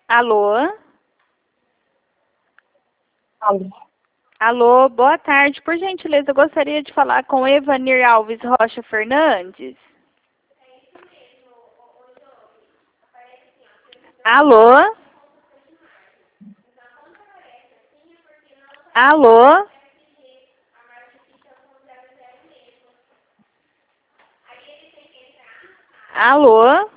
Alô? Alô. Alô, boa tarde. Por gentileza, eu gostaria de falar com Evanir Alves Rocha Fernandes. Alô? Alô? Alô?